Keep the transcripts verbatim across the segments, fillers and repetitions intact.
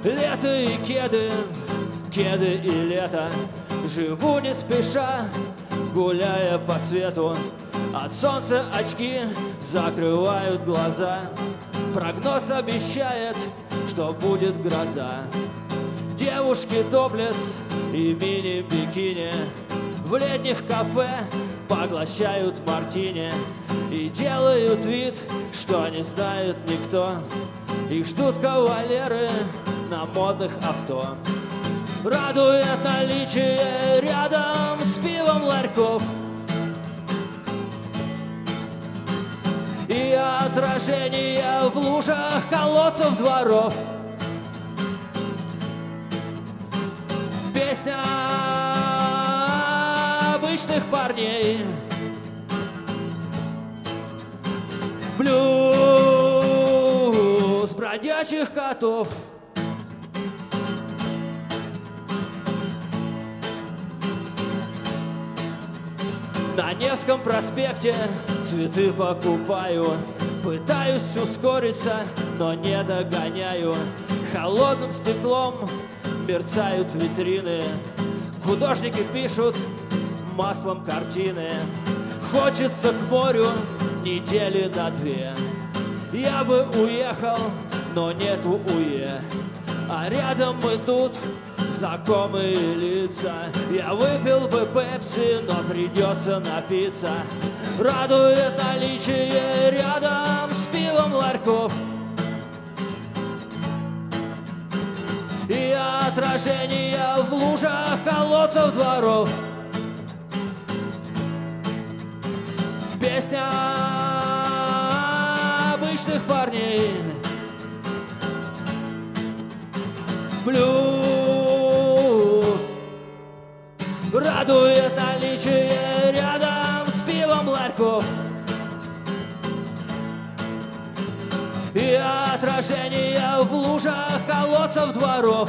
Лето и кеды, кеды и лето. Живу не спеша, гуляя по свету. От солнца очки закрывают глаза. Прогноз обещает, что будет гроза. Девушки топлес и мини-бикини в летних кафе поглощают мартини и делают вид, что не знают никто. Их ждут кавалеры на модных авто. Радует наличие рядом с пивом ларьков и отражение в лужах колодцев дворов. Песня обычных парней, блюз бродячих котов. На Невском проспекте цветы покупаю. Пытаюсь ускориться, но не догоняю. Холодным стеклом мерцают витрины. Художники пишут маслом картины. Хочется к морю недели на две. Я бы уехал, но нету уе. А рядом идут знакомые лица. Я выпил бы пепси, но придется напиться. Радует наличие рядом с пивом ларьков и отражение в лужах колодцев дворов. Песня обычных парней, блюз радует наличие рядом с пивом ларьков и отражение в лужах колодцев дворов.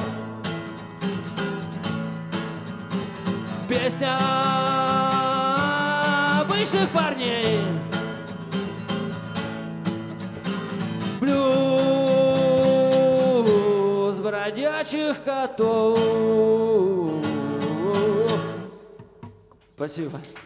Песня обычных парней, блюз бродячих котов. Спасибо.